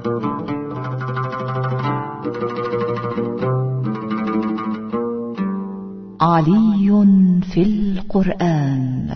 علي في القرآن.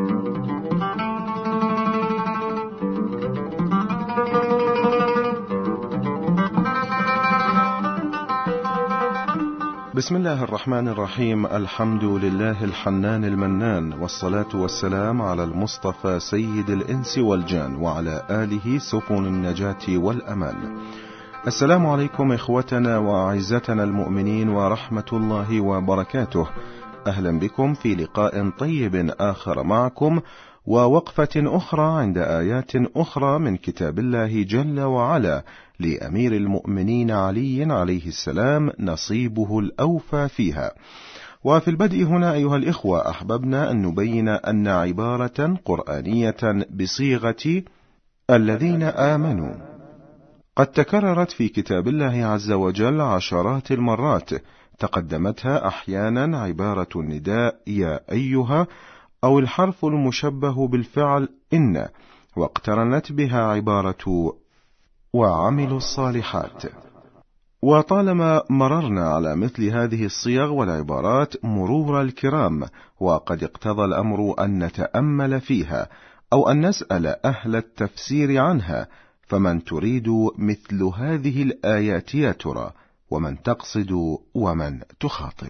بسم الله الرحمن الرحيم. الحمد لله الحنان المنان، والصلاة والسلام على المصطفى سيد الإنس والجان، وعلى آله سفن النجاة والأمان. السلام عليكم إخوتنا وأعزتنا المؤمنين ورحمة الله وبركاته. أهلا بكم في لقاء طيب آخر معكم، ووقفة أخرى عند آيات أخرى من كتاب الله جل وعلا لأمير المؤمنين علي عليه السلام نصيبه الأوفى فيها. وفي البدء هنا أيها الإخوة أحببنا أن نبين أن عبارة قرآنية بصيغة الذين آمنوا قد تكررت في كتاب الله عز وجل عشرات المرات، تقدمتها أحيانا عبارة النداء يا أيها، أو الحرف المشبه بالفعل إن، واقترنت بها عبارة وعملوا الصالحات. وطالما مررنا على مثل هذه الصيغ والعبارات مرور الكرام، وقد اقتضى الأمر أن نتأمل فيها أو أن نسأل أهل التفسير عنها، فمن تريد مثل هذه الآيات يا ترى، ومن تقصد ومن تخاطب؟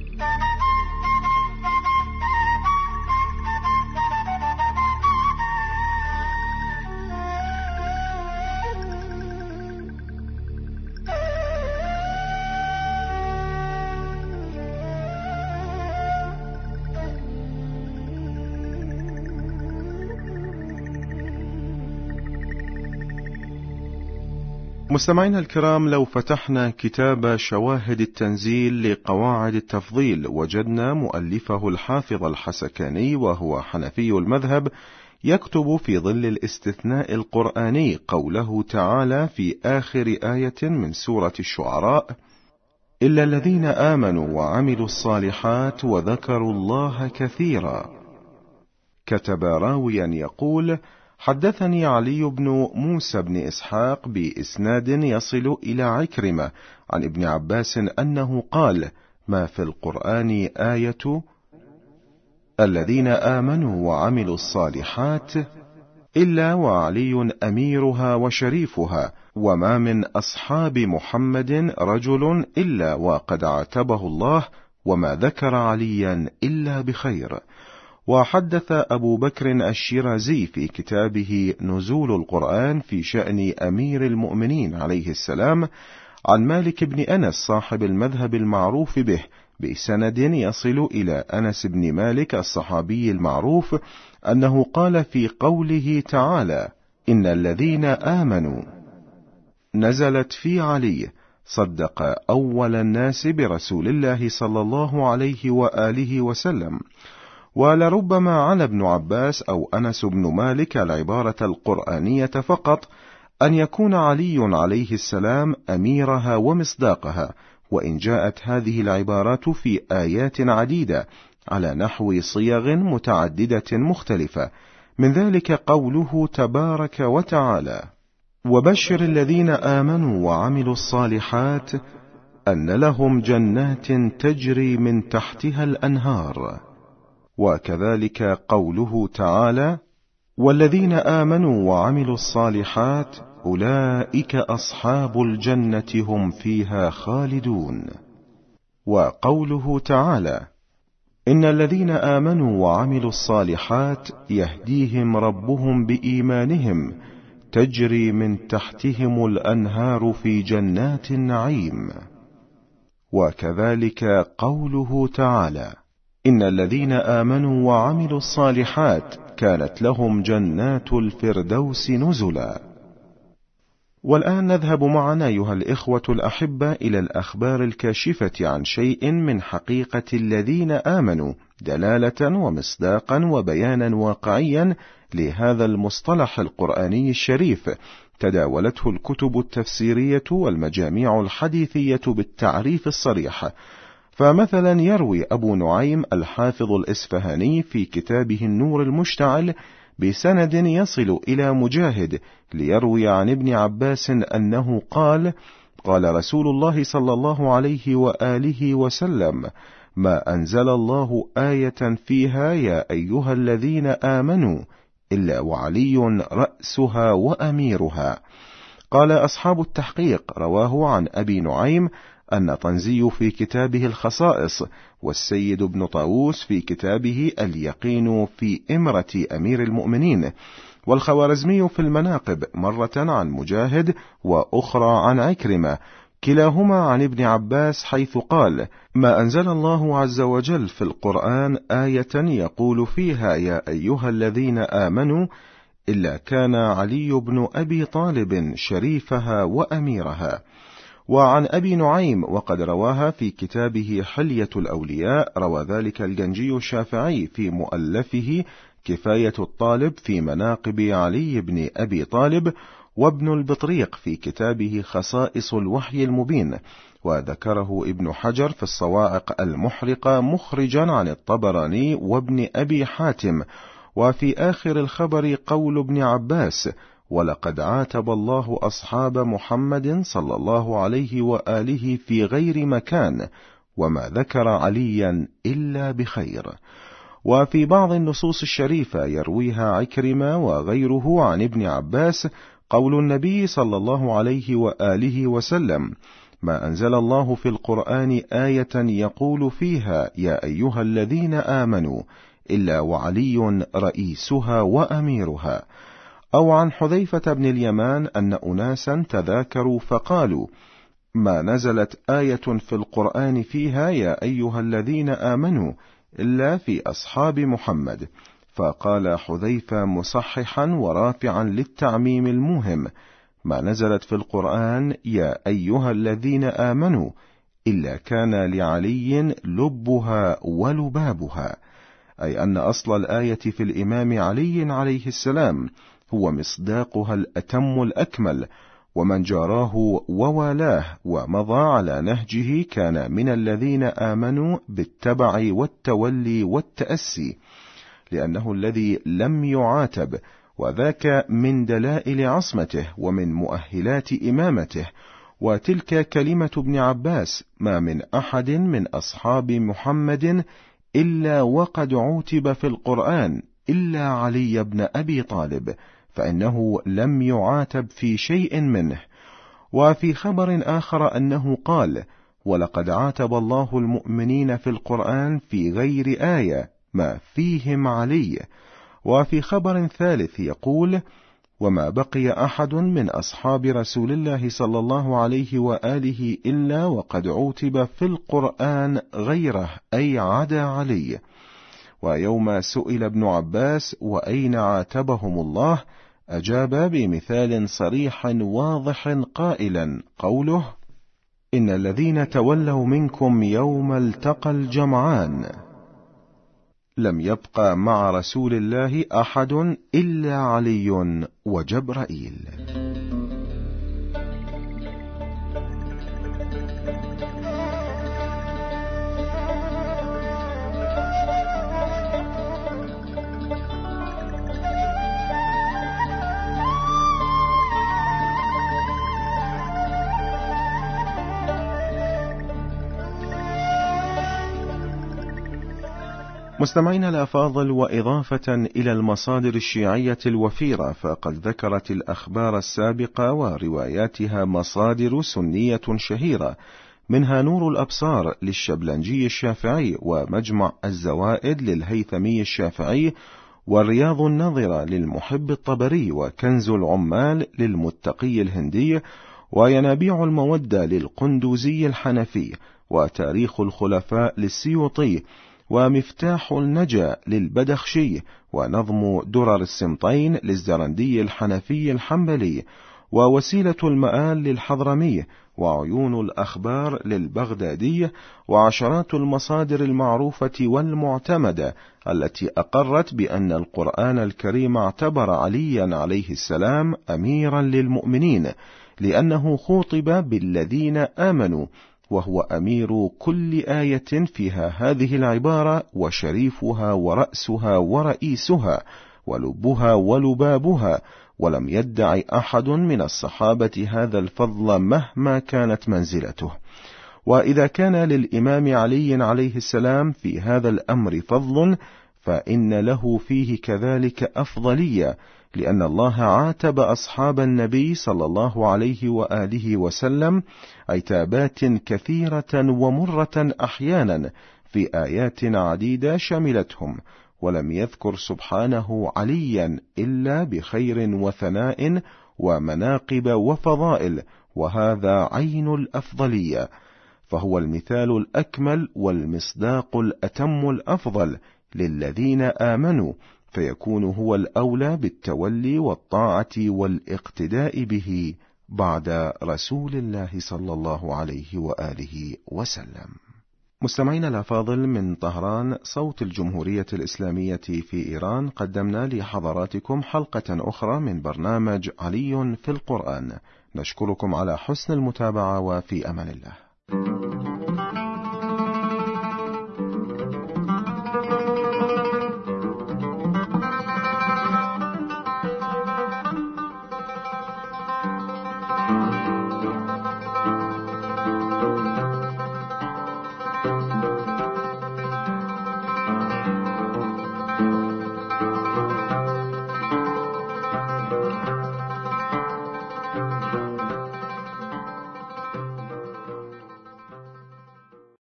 مستمعينا الكرام، لو فتحنا كتاب شواهد التنزيل لقواعد التفضيل وجدنا مؤلفه الحافظ الحسكاني، وهو حنفي المذهب، يكتب في ظل الاستثناء القرآني قوله تعالى في آخر آية من سورة الشعراء: إلا الذين آمنوا وعملوا الصالحات وذكروا الله كثيرا. كتب راويا يقول: حدثني علي بن موسى بن إسحاق بإسناد يصل إلى عكرمة عن ابن عباس أنه قال: ما في القرآن آية الذين آمنوا وعملوا الصالحات إلا وعلي أميرها وشريفها، وما من أصحاب محمد رجل إلا وقد عاتبه الله، وما ذكر عليا إلا بخير. وحدث أبو بكر الشيرازي في كتابه نزول القرآن في شأن أمير المؤمنين عليه السلام عن مالك بن أنس صاحب المذهب المعروف به بسند يصل إلى أنس بن مالك الصحابي المعروف أنه قال في قوله تعالى: إن الذين آمنوا نزلت في علي، صدق أول الناس برسول الله صلى الله عليه وآله وسلم. ولربما على ابن عباس أو أنس بن مالك العبارة القرآنية فقط، أن يكون علي عليه السلام أميرها ومصداقها، وإن جاءت هذه العبارات في آيات عديدة على نحو صيغ متعددة مختلفة، من ذلك قوله تبارك وتعالى: وبشر الذين آمنوا وعملوا الصالحات أن لهم جنات تجري من تحتها الأنهار. وكذلك قوله تعالى: والذين آمنوا وعملوا الصالحات أولئك أصحاب الجنة هم فيها خالدون. وقوله تعالى: إن الذين آمنوا وعملوا الصالحات يهديهم ربهم بإيمانهم تجري من تحتهم الأنهار في جنات النعيم. وكذلك قوله تعالى: إن الذين آمنوا وعملوا الصالحات كانت لهم جنات الفردوس نزلا. والآن نذهب معنا أيها الإخوة الأحبة إلى الأخبار الكاشفة عن شيء من حقيقة الذين آمنوا، دلالة ومصداقا وبيانا واقعيا لهذا المصطلح القرآني الشريف، تداولته الكتب التفسيرية والمجاميع الحديثية بالتعريف الصريح. فمثلا يروي أبو نعيم الحافظ الإسفهاني في كتابه النور المشتعل بسند يصل إلى مجاهد ليروي عن ابن عباس أنه قال: قال رسول الله صلى الله عليه وآله وسلم: ما أنزل الله آية فيها يا أيها الذين آمنوا إلا وعلي رأسها وأميرها. قال أصحاب التحقيق: رواه عن أبي نعيم أن طنزي في كتابه الخصائص، والسيد بن طاووس في كتابه اليقين في إمرة أمير المؤمنين، والخوارزمي في المناقب مرة عن مجاهد وأخرى عن عكرمة، كلاهما عن ابن عباس، حيث قال: ما أنزل الله عز وجل في القرآن آية يقول فيها يا أيها الذين آمنوا إلا كان علي بن أبي طالب شريفها وأميرها. وعن أبي نعيم وقد رواها في كتابه حلية الأولياء، روى ذلك الجنجي الشافعي في مؤلفه كفاية الطالب في مناقب علي بن أبي طالب، وابن البطريق في كتابه خصائص الوحي المبين، وذكره ابن حجر في الصواعق المحرقة مخرجا عن الطبراني وابن أبي حاتم. وفي آخر الخبر قول ابن عباس: ولقد عاتب الله أصحاب محمد صلى الله عليه وآله في غير مكان، وما ذكر عليا إلا بخير. وفي بعض النصوص الشريفة يرويها عكرمة وغيره عن ابن عباس قول النبي صلى الله عليه وآله وسلم: ما أنزل الله في القرآن آية يقول فيها يا أيها الذين آمنوا إلا وعلي رئيسها وأميرها. أو عن حذيفة بن اليمان أن أناسا تذاكروا فقالوا: ما نزلت آية في القرآن فيها يا أيها الذين آمنوا إلا في أصحاب محمد. فقال حذيفة مصححا ورافعا للتعميم الموهم: ما نزلت في القرآن يا أيها الذين آمنوا إلا كان لعلي لبها ولبابها، أي أن أصل الآية في الإمام علي عليه السلام هو مصداقها الأتم الأكمل، ومن جاراه ووالاه ومضى على نهجه كان من الذين آمنوا بالتبع والتولي والتأسي، لأنه الذي لم يعاتب، وذاك من دلائل عصمته ومن مؤهلات إمامته. وتلك كلمة ابن عباس: ما من أحد من أصحاب محمد إلا وقد عوتب في القرآن إلا علي بن أبي طالب، فإنه لم يعاتب في شيء منه. وفي خبر آخر أنه قال: ولقد عاتب الله المؤمنين في القرآن في غير آية ما فيهم علي. وفي خبر ثالث يقول: وما بقي أحد من أصحاب رسول الله صلى الله عليه وآله إلا وقد عوتب في القرآن غيره، أي عدا علي. ويوم سئل ابن عباس وأين عاتبهم الله، أجاب بمثال صريح واضح قائلا: قوله: إن الذين تولوا منكم يوم التقى الجمعان لم يبقى مع رسول الله أحد إلا علي وجبرائيل. مستمعينا الأفاضل، وإضافة إلى المصادر الشيعية الوفيرة، فقد ذكرت الأخبار السابقة ورواياتها مصادر سنية شهيرة، منها نور الأبصار للشبلنجي الشافعي، ومجمع الزوائد للهيثمي الشافعي، والرياض النظرة للمحب الطبري، وكنز العمال للمتقي الهندي، وينابيع المودة للقندوزي الحنفي، وتاريخ الخلفاء للسيوطي، ومفتاح النجا للبدخشي، ونظم درر السمطين للزرندي الحنفي الحنبلي، ووسيلة المآل للحضرمي، وعيون الأخبار للبغدادي، وعشرات المصادر المعروفة والمعتمدة التي أقرت بأن القرآن الكريم اعتبر عليا عليه السلام أميرا للمؤمنين، لأنه خوطب بالذين آمنوا، وهو أمير كل آية فيها هذه العبارة، وشريفها ورأسها ورئيسها، ولبها ولبابها، ولم يدع أحد من الصحابة هذا الفضل مهما كانت منزلته. وإذا كان للإمام علي عليه السلام في هذا الأمر فضل، فإن له فيه كذلك أفضلية، لأن الله عاتب أصحاب النبي صلى الله عليه وآله وسلم عتابات كثيرة ومرة أحيانا في آيات عديدة شملتهم، ولم يذكر سبحانه عليا إلا بخير وثناء ومناقب وفضائل، وهذا عين الأفضلية، فهو المثال الأكمل والمصداق الأتم الأفضل للذين آمنوا، فيكون هو الأولى بالتولي والطاعة والاقتداء به بعد رسول الله صلى الله عليه وآله وسلم. مستمعينا الأفاضل، من طهران صوت الجمهورية الإسلامية في إيران، قدمنا لحضراتكم حلقة أخرى من برنامج علي في القرآن. نشكركم على حسن المتابعة، وفي أمان الله.